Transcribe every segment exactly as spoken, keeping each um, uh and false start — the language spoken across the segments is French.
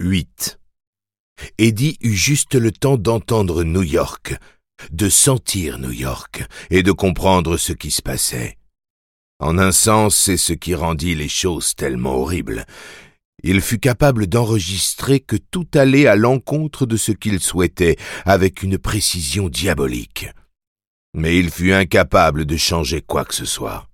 huit. Eddie eut juste le temps d'entendre New York, de sentir New York et de comprendre ce qui se passait. En un sens, c'est ce qui rendit les choses tellement horribles. Il fut capable d'enregistrer que tout allait à l'encontre de ce qu'il souhaitait, avec une précision diabolique. Mais il fut incapable de changer quoi que ce soit.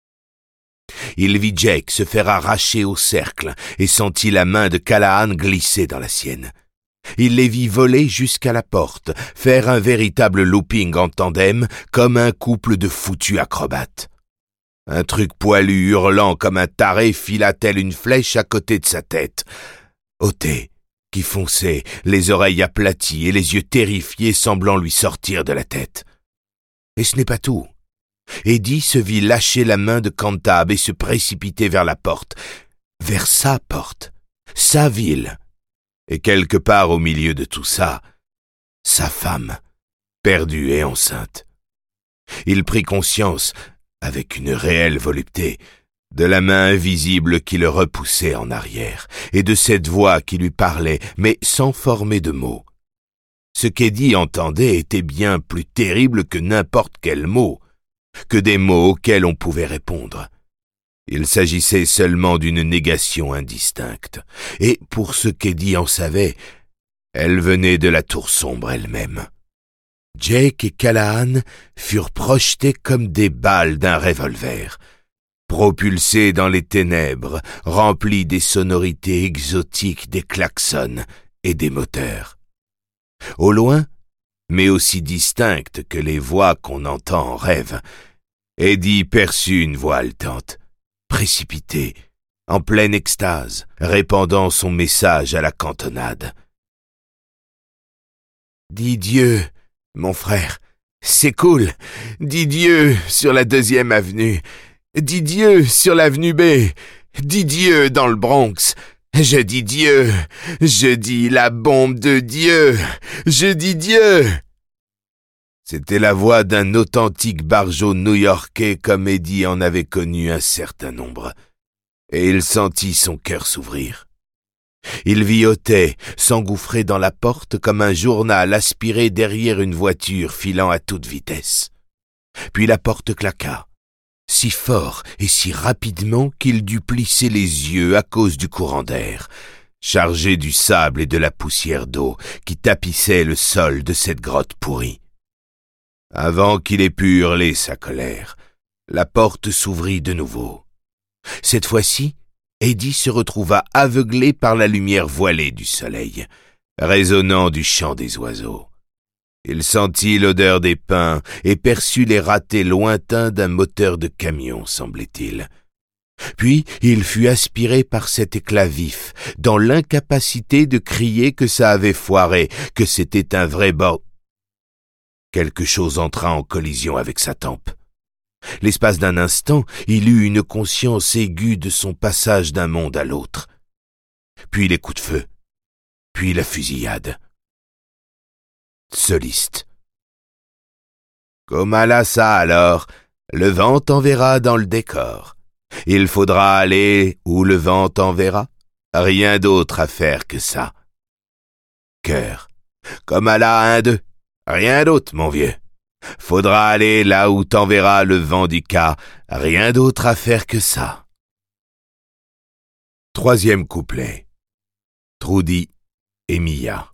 Il vit Jake se faire arracher au cercle et sentit la main de Callahan glisser dans la sienne. Il les vit voler jusqu'à la porte, faire un véritable looping en tandem, comme un couple de foutus acrobates. Un truc poilu hurlant comme un taré fila telle une flèche à côté de sa tête. Ôté, qui fonçait, les oreilles aplaties et les yeux terrifiés semblant lui sortir de la tête. Et ce n'est pas tout. Eddie se vit lâcher la main de Cantab et se précipiter vers la porte, vers sa porte, sa ville. Et quelque part au milieu de tout ça, sa femme, perdue et enceinte. Il prit conscience, avec une réelle volupté, de la main invisible qui le repoussait en arrière, et de cette voix qui lui parlait, mais sans former de mots. Ce qu'Eddie entendait était bien plus terrible que n'importe quel mot, que des mots auxquels on pouvait répondre. Il s'agissait seulement d'une négation indistincte, et pour ce qu'Eddie en savait, elle venait de la tour sombre elle-même. Jake et Callahan furent projetés comme des balles d'un revolver, propulsés dans les ténèbres, remplis des sonorités exotiques des klaxons et des moteurs. Au loin, mais aussi distinctes que les voix qu'on entend en rêve, Eddie perçut une voix haletante, précipitée, en pleine extase, répandant son message à la cantonade. « Dis Dieu, mon frère, c'est cool. Dis Dieu sur la deuxième avenue. Dis Dieu sur l'avenue B. Dis Dieu dans le Bronx. Je dis Dieu. Je dis la bombe de Dieu. Je dis Dieu. » C'était la voix d'un authentique barjot new-yorkais comme Eddie en avait connu un certain nombre. Et il sentit son cœur s'ouvrir. Il vit Otay s'engouffrer dans la porte comme un journal aspiré derrière une voiture filant à toute vitesse. Puis la porte claqua, si fort et si rapidement qu'il dut plisser les yeux à cause du courant d'air, chargé du sable et de la poussière d'eau qui tapissait le sol de cette grotte pourrie. Avant qu'il ait pu hurler sa colère, la porte s'ouvrit de nouveau. Cette fois-ci, Eddie se retrouva aveuglé par la lumière voilée du soleil, résonnant du chant des oiseaux. Il sentit l'odeur des pins et perçut les ratés lointains d'un moteur de camion, semblait-il. Puis il fut aspiré par cet éclat vif, dans l'incapacité de crier que ça avait foiré, que c'était un vrai bord. Quelque chose entra en collision avec sa tempe. L'espace d'un instant, il eut une conscience aiguë de son passage d'un monde à l'autre. Puis les coups de feu, puis la fusillade. Soliste. Comment là ça alors? Le vent t'enverra dans le décor. Il faudra aller où le vent t'enverra. Rien d'autre à faire que ça. Cœur. Comme à la un deux. Rien d'autre, mon vieux. Faudra aller là où t'enverra le vent du cas. Rien d'autre à faire que ça. Troisième couplet. Trudy et Mia.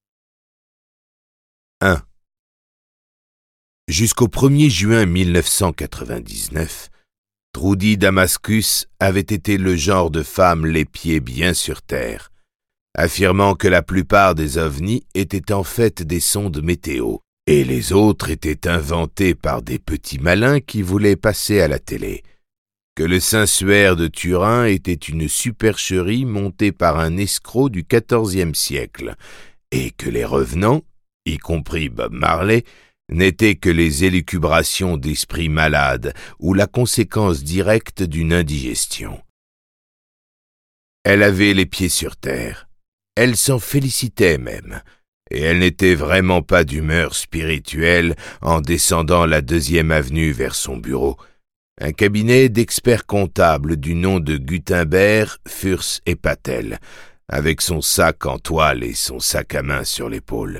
un. Jusqu'au premier juin mille neuf cent quatre-vingt-dix-neuf, Trudy Damascus avait été le genre de femme les pieds bien sur terre, affirmant que la plupart des ovnis étaient en fait des sondes météo, et les autres étaient inventés par des petits malins qui voulaient passer à la télé, que le Saint-Suaire de Turin était une supercherie montée par un escroc du quatorzième siècle, et que les revenants, y compris Bob Marley, n'étaient que les élucubrations d'esprits malades ou la conséquence directe d'une indigestion. Elle avait les pieds sur terre. Elle s'en félicitait même, et elle n'était vraiment pas d'humeur spirituelle en descendant la deuxième avenue vers son bureau, un cabinet d'experts comptables du nom de Gutenberg, Furst et Patel, avec son sac en toile et son sac à main sur l'épaule.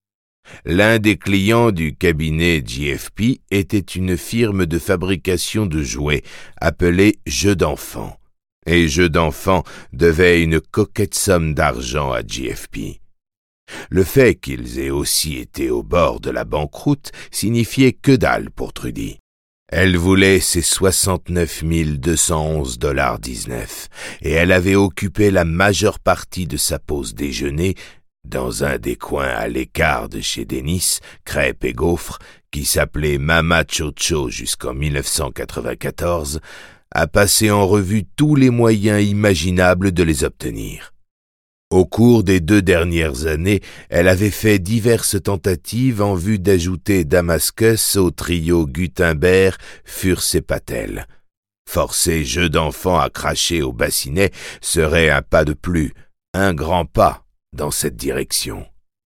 L'un des clients du cabinet J F P était une firme de fabrication de jouets appelée Jeux d'enfants, et Jeux d'enfants devait une coquette somme d'argent à J F P. Le fait qu'ils aient aussi été au bord de la banqueroute signifiait que dalle pour Trudy. Elle voulait ses soixante-neuf mille deux cent onze dollars dix-neuf et elle avait occupé la majeure partie de sa pause déjeuner dans un des coins à l'écart de chez Dennis, crêpes et gaufres, qui s'appelait Mama Chocho jusqu'en mille neuf cent quatre-vingt-quatorze, à passer en revue tous les moyens imaginables de les obtenir. Au cours des deux dernières années, elle avait fait diverses tentatives en vue d'ajouter Damascus au trio Gutenberg, Furse et Patel. Forcer Jeux d'enfants à cracher au bassinet serait un pas de plus, un grand pas dans cette direction.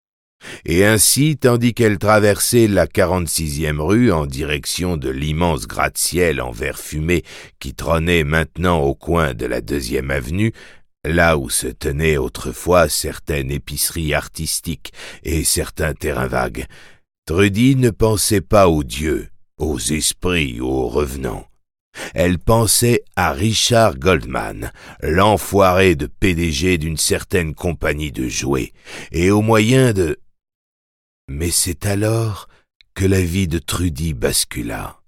Et ainsi, tandis qu'elle traversait la quarante-sixième rue en direction de l'immense gratte-ciel en verre fumé qui trônait maintenant au coin de la deuxième avenue, là où se tenaient autrefois certaines épiceries artistiques et certains terrains vagues, Trudy ne pensait pas aux dieux, aux esprits ou aux revenants. Elle pensait à Richard Goldman, l'enfoiré de P D G d'une certaine compagnie de jouets, et aux moyens de... Mais c'est alors que la vie de Trudy bascula.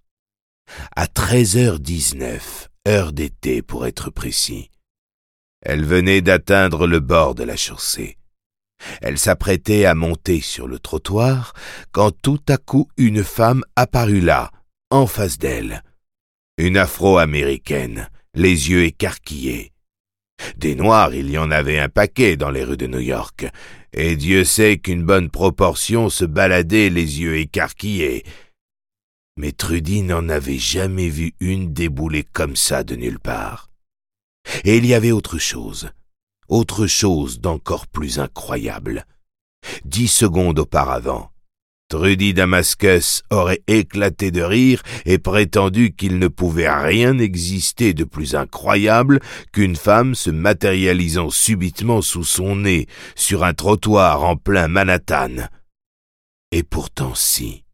À treize heures dix-neuf, heure d'été pour être précis, elle venait d'atteindre le bord de la chaussée. Elle s'apprêtait à monter sur le trottoir quand tout à coup une femme apparut là, en face d'elle. Une Afro-américaine, les yeux écarquillés. Des Noirs, il y en avait un paquet dans les rues de New York, et Dieu sait qu'une bonne proportion se baladait les yeux écarquillés. Mais Trudy n'en avait jamais vu une débouler comme ça de nulle part. Et il y avait autre chose, autre chose d'encore plus incroyable. Dix secondes auparavant, Trudy Damascus aurait éclaté de rire et prétendu qu'il ne pouvait rien exister de plus incroyable qu'une femme se matérialisant subitement sous son nez sur un trottoir en plein Manhattan. Et pourtant si,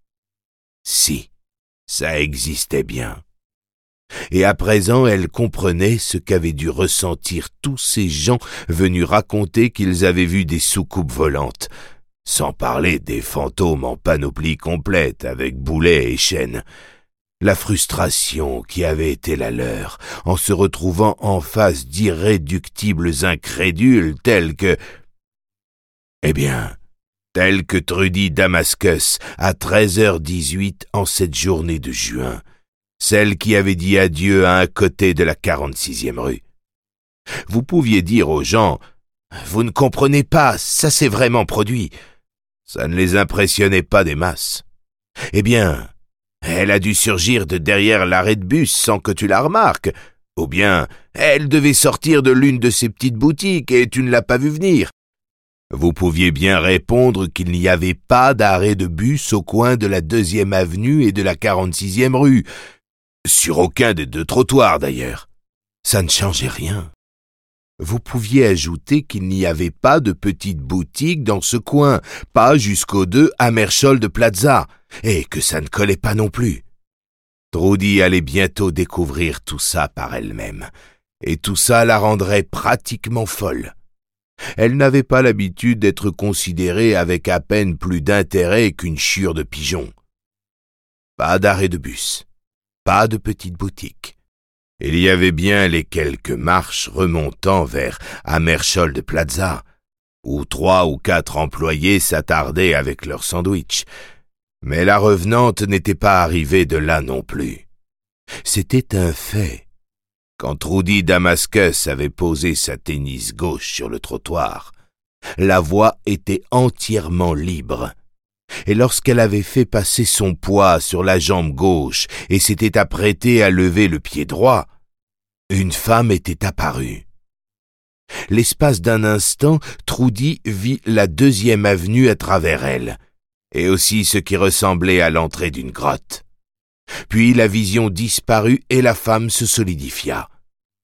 si, ça existait bien. Et à présent elle comprenait ce qu'avaient dû ressentir tous ces gens venus raconter qu'ils avaient vu des soucoupes volantes, sans parler des fantômes en panoplie complète avec boulets et chaînes. La frustration qui avait été la leur en se retrouvant en face d'irréductibles incrédules tels que... Eh bien, tels que Trudy Damascus à treize heures dix-huit en cette journée de juin, celle qui avait dit adieu à un côté de la quarante-sixième rue. Vous pouviez dire aux gens « Vous ne comprenez pas, ça s'est vraiment produit ». Ça ne les impressionnait pas des masses. Eh bien, elle a dû surgir de derrière l'arrêt de bus sans que tu la remarques, ou bien elle devait sortir de l'une de ces petites boutiques et tu ne l'as pas vue venir. Vous pouviez bien répondre qu'il n'y avait pas d'arrêt de bus au coin de la deuxième avenue et de la quarante-sixième rue, sur aucun des deux trottoirs d'ailleurs. Ça ne changeait rien. Vous pouviez ajouter qu'il n'y avait pas de petite boutique dans ce coin, pas jusqu'aux deux Hammersholt Plaza, et que ça ne collait pas non plus. Trudy allait bientôt découvrir tout ça par elle-même, et tout ça la rendrait pratiquement folle. Elle n'avait pas l'habitude d'être considérée avec à peine plus d'intérêt qu'une chure de pigeons. Pas d'arrêt de bus, pas de petite boutique. Il y avait bien les quelques marches remontant vers Hammersholt Plaza, où trois ou quatre employés s'attardaient avec leur sandwich. Mais la revenante n'était pas arrivée de là non plus. C'était un fait. Quand Trudy Damascus avait posé sa tennis gauche sur le trottoir, la voie était entièrement libre. Et lorsqu'elle avait fait passer son poids sur la jambe gauche et s'était apprêtée à lever le pied droit, une femme était apparue. L'espace d'un instant, Trudy vit la deuxième avenue à travers elle, et aussi ce qui ressemblait à l'entrée d'une grotte. Puis la vision disparut et la femme se solidifia.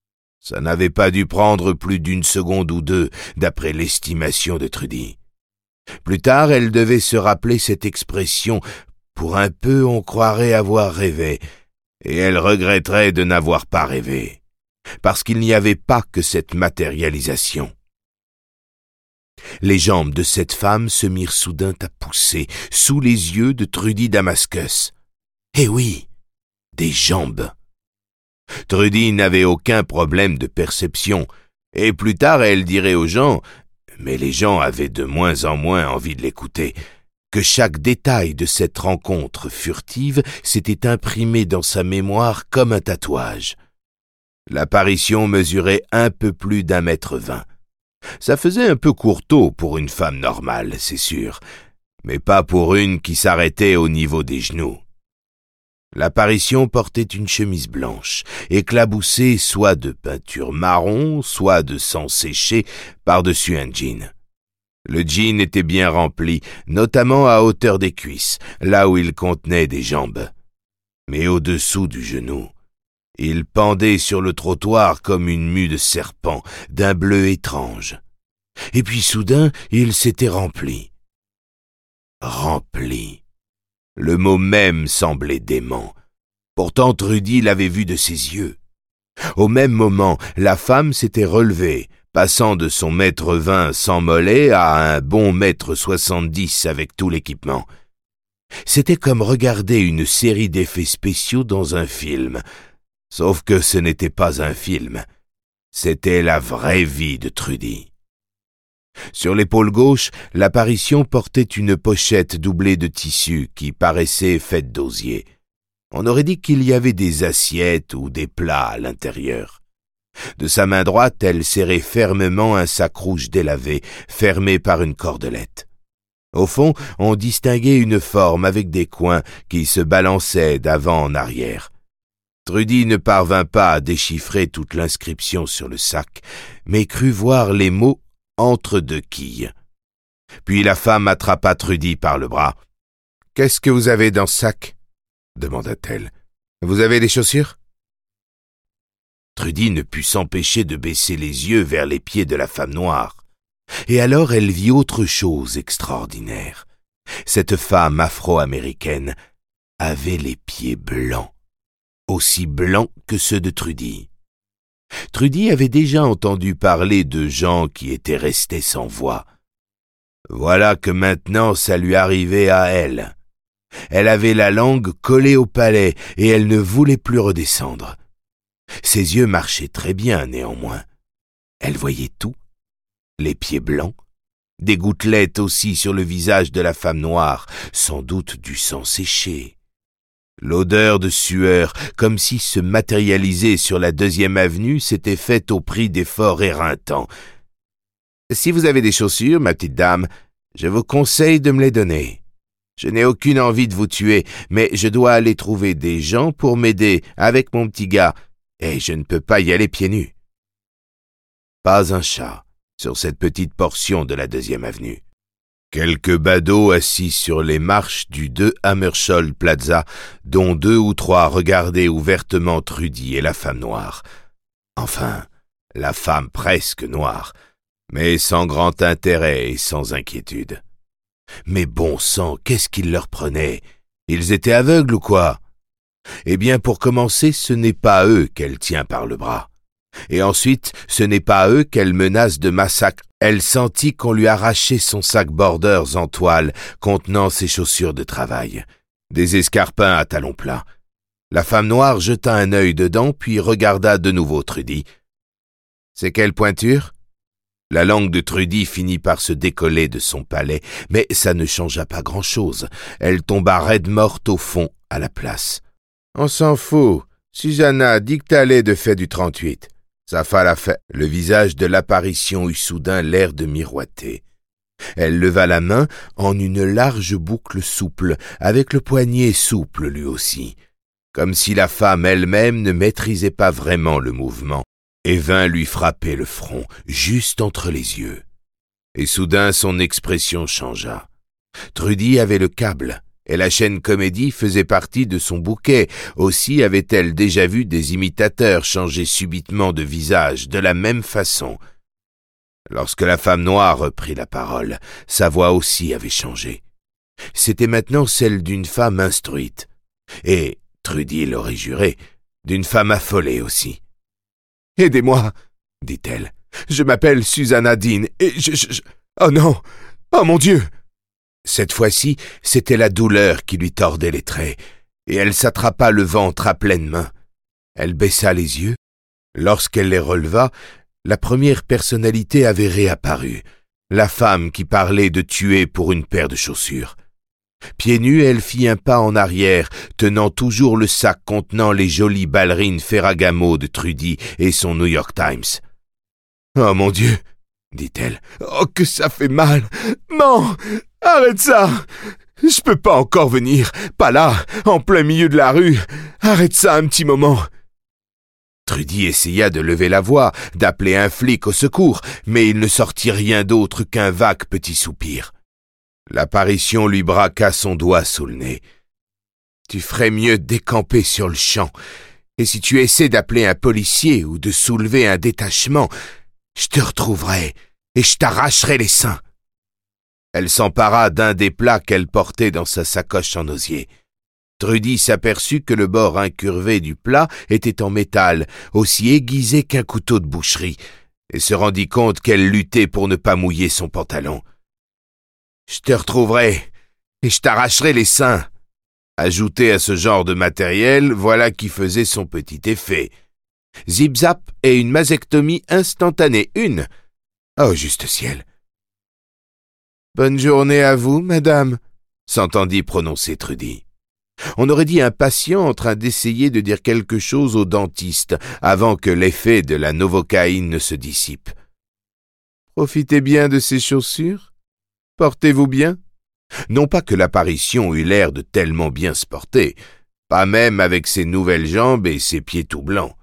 Ça n'avait pas dû prendre plus d'une seconde ou deux, d'après l'estimation de Trudy. Plus tard, elle devait se rappeler cette expression « pour un peu on croirait avoir rêvé », et elle regretterait de n'avoir pas rêvé, parce qu'il n'y avait pas que cette matérialisation. Les jambes de cette femme se mirent soudain à pousser, sous les yeux de Trudy Damascus. Eh oui, des jambes. Trudy n'avait aucun problème de perception, et plus tard elle dirait aux gens, mais les gens avaient de moins en moins envie de l'écouter, que chaque détail de cette rencontre furtive s'était imprimé dans sa mémoire comme un tatouage. L'apparition mesurait un peu plus d'un mètre vingt. Ça faisait un peu courteau pour une femme normale, c'est sûr, mais pas pour une qui s'arrêtait au niveau des genoux. L'apparition portait une chemise blanche, éclaboussée soit de peinture marron, soit de sang séché par-dessus un jean. Le jean était bien rempli, notamment à hauteur des cuisses, là où il contenait des jambes. Mais au-dessous du genou, il pendait sur le trottoir comme une mue de serpent, d'un bleu étrange. Et puis soudain, il s'était rempli. Rempli. Le mot même semblait dément. Pourtant Trudy l'avait vu de ses yeux. Au même moment, la femme s'était relevée, passant de son mètre vingt sans mollet à un bon mètre soixante-dix avec tout l'équipement. C'était comme regarder une série d'effets spéciaux dans un film. Sauf que ce n'était pas un film. C'était la vraie vie de Trudy. Sur l'épaule gauche, l'apparition portait une pochette doublée de tissu qui paraissait faite d'osier. On aurait dit qu'il y avait des assiettes ou des plats à l'intérieur. De sa main droite, elle serrait fermement un sac rouge délavé, fermé par une cordelette. Au fond, on distinguait une forme avec des coins qui se balançaient d'avant en arrière. Trudy ne parvint pas à déchiffrer toute l'inscription sur le sac, mais crut voir les mots entre deux quilles. Puis la femme attrapa Trudy par le bras. « Qu'est-ce que vous avez dans ce sac ?» demanda-t-elle. « Vous avez des chaussures ?» Trudy ne put s'empêcher de baisser les yeux vers les pieds de la femme noire. Et alors elle vit autre chose extraordinaire. Cette femme afro-américaine avait les pieds blancs, aussi blancs que ceux de Trudy. Trudy avait déjà entendu parler de gens qui étaient restés sans voix. Voilà que maintenant ça lui arrivait à elle. Elle avait la langue collée au palais et elle ne voulait plus redescendre. Ses yeux marchaient très bien néanmoins. Elle voyait tout. Les pieds blancs, des gouttelettes aussi sur le visage de la femme noire, sans doute du sang séché. L'odeur de sueur, comme si se matérialiser sur la deuxième avenue s'était faite au prix d'efforts éreintants. « Si vous avez des chaussures, ma petite dame, je vous conseille de me les donner. Je n'ai aucune envie de vous tuer, mais je dois aller trouver des gens pour m'aider avec mon petit gars, et je ne peux pas y aller pieds nus. » Pas un chat sur cette petite portion de la deuxième avenue. Quelques badauds assis sur les marches du deux Hammersholt Plaza, dont deux ou trois regardaient ouvertement Trudy et la femme noire. Enfin, la femme presque noire, mais sans grand intérêt et sans inquiétude. Mais bon sang, qu'est-ce qu'ils leur prenaient? Ils étaient aveugles ou quoi? Eh bien, pour commencer, ce n'est pas eux qu'elle tient par le bras. Et ensuite, ce n'est pas eux qu'elle menace de massacre. Elle sentit qu'on lui arrachait son sac Borders en toile contenant ses chaussures de travail, des escarpins à talons plats. La femme noire jeta un œil dedans, puis regarda de nouveau Trudy. « C'est quelle pointure ?» La langue de Trudy finit par se décoller de son palais, mais ça ne changea pas grand-chose. Elle tomba raide morte au fond, à la place. « On s'en fout. Susanna dit que t'allais de fait du trente-huit. Ça fait la fait. » Le visage de l'apparition eut soudain l'air de miroiter. Elle leva la main en une large boucle souple, avec le poignet souple lui aussi, comme si la femme elle-même ne maîtrisait pas vraiment le mouvement, et vint lui frapper le front, juste entre les yeux. Et soudain son expression changea. Trudy avait le câble. et la chaîne Comédie faisait partie de son bouquet. Aussi avait-elle déjà vu des imitateurs changer subitement de visage de la même façon. Lorsque la femme noire reprit la parole, sa voix aussi avait changé. C'était maintenant celle d'une femme instruite, et, Trudy l'aurait juré, d'une femme affolée aussi. « Aidez-moi, dit-elle. Je m'appelle Susanna Dean, et je, je, je... Oh non! Oh mon Dieu !» Cette fois-ci, c'était la douleur qui lui tordait les traits, et elle s'attrapa le ventre à pleines mains. Elle baissa les yeux. Lorsqu'elle les releva, la première personnalité avait réapparu, la femme qui parlait de tuer pour une paire de chaussures. Pieds nus, elle fit un pas en arrière, tenant toujours le sac contenant les jolies ballerines Ferragamo de Trudy et son New York Times. « Oh mon Dieu !» dit-elle. « Oh, que ça fait mal! Non! Arrête ça! Je peux pas encore venir, pas là, en plein milieu de la rue. Arrête ça un petit moment! » Trudy essaya de lever la voix, d'appeler un flic au secours, mais il ne sortit rien d'autre qu'un vague petit soupir. L'apparition lui braqua son doigt sous le nez. « Tu ferais mieux de décamper sur le champ, et si tu essaies d'appeler un policier ou de soulever un détachement, je te retrouverai et je t'arracherai les seins. » Elle s'empara d'un des plats qu'elle portait dans sa sacoche en osier. Trudy s'aperçut que le bord incurvé du plat était en métal, aussi aiguisé qu'un couteau de boucherie, et se rendit compte qu'elle luttait pour ne pas mouiller son pantalon. « Je te retrouverai et je t'arracherai les seins. » Ajouté à ce genre de matériel, voilà qui faisait son petit effet. Zip-zap et une mastectomie instantanée, une. Oh, juste ciel! « Bonne journée à vous, madame, » s'entendit prononcer Trudy. On aurait dit un patient en train d'essayer de dire quelque chose au dentiste avant que l'effet de la novocaïne ne se dissipe. « Profitez bien de ces chaussures. Portez-vous bien. » Non pas que l'apparition eût l'air de tellement bien se porter, pas même avec ses nouvelles jambes et ses pieds tout blancs.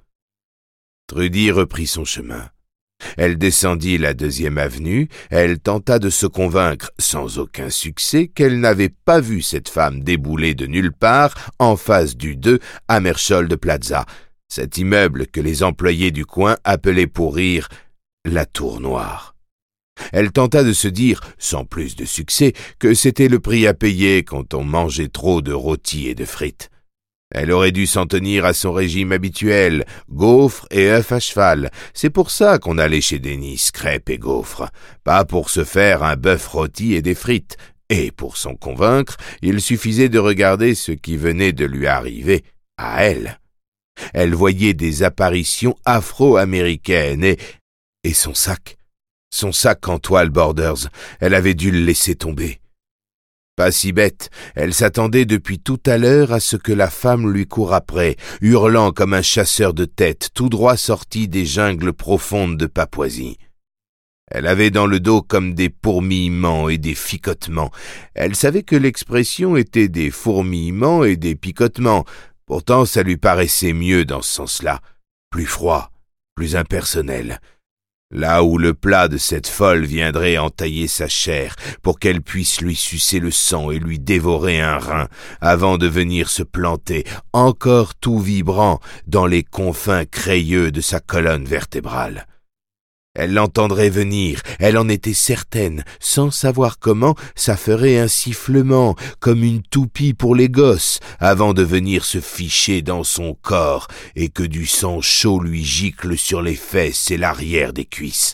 Trudy reprit son chemin. Elle descendit la deuxième avenue, elle tenta de se convaincre, sans aucun succès, qu'elle n'avait pas vu cette femme débouler de nulle part en face du deux Hammersholt Plaza, cet immeuble que les employés du coin appelaient pour rire la Tour Noire. Elle tenta de se dire, sans plus de succès, que c'était le prix à payer quand on mangeait trop de rôtis et de frites. Elle aurait dû s'en tenir à son régime habituel, gaufres et œufs à cheval. C'est pour ça qu'on allait chez Denis, crêpes et gaufres, pas pour se faire un bœuf rôti et des frites. Et pour s'en convaincre, il suffisait de regarder ce qui venait de lui arriver à elle. Elle voyait des apparitions afro-américaines et... et son sac, son sac en toile Borders, elle avait dû le laisser tomber. Pas si bête, elle s'attendait depuis tout à l'heure à ce que la femme lui court après, hurlant comme un chasseur de tête, tout droit sorti des jungles profondes de Papouasie. Elle avait dans le dos comme des fourmillements et des ficotements. Elle savait que l'expression était des fourmillements et des picotements. Pourtant, ça lui paraissait mieux dans ce sens-là, plus froid, plus impersonnel. Là où le plat de cette folle viendrait entailler sa chair pour qu'elle puisse lui sucer le sang et lui dévorer un rein avant de venir se planter, encore tout vibrant, dans les confins crayeux de sa colonne vertébrale. Elle l'entendrait venir, elle en était certaine, sans savoir comment, ça ferait un sifflement, comme une toupie pour les gosses, avant de venir se ficher dans son corps, et que du sang chaud lui gicle sur les fesses et l'arrière des cuisses.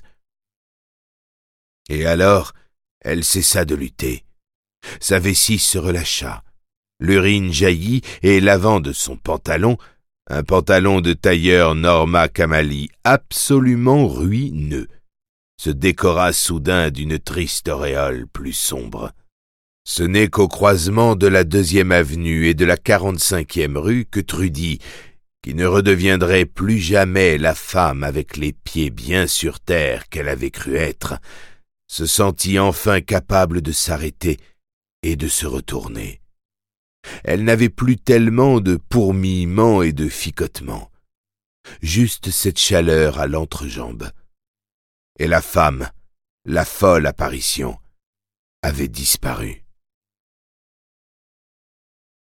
Et alors, elle cessa de lutter. Sa vessie se relâcha, l'urine jaillit, et l'avant de son pantalon, un pantalon de tailleur Norma Kamali absolument ruineux, se décora soudain d'une triste auréole plus sombre. Ce n'est qu'au croisement de la deuxième avenue et de la quarante-cinquième rue que Trudy, qui ne redeviendrait plus jamais la femme avec les pieds bien sur terre qu'elle avait cru être, se sentit enfin capable de s'arrêter et de se retourner. Elle n'avait plus tellement de fourmillements et de ficotements, juste cette chaleur à l'entrejambe. Et la femme, la folle apparition, avait disparu.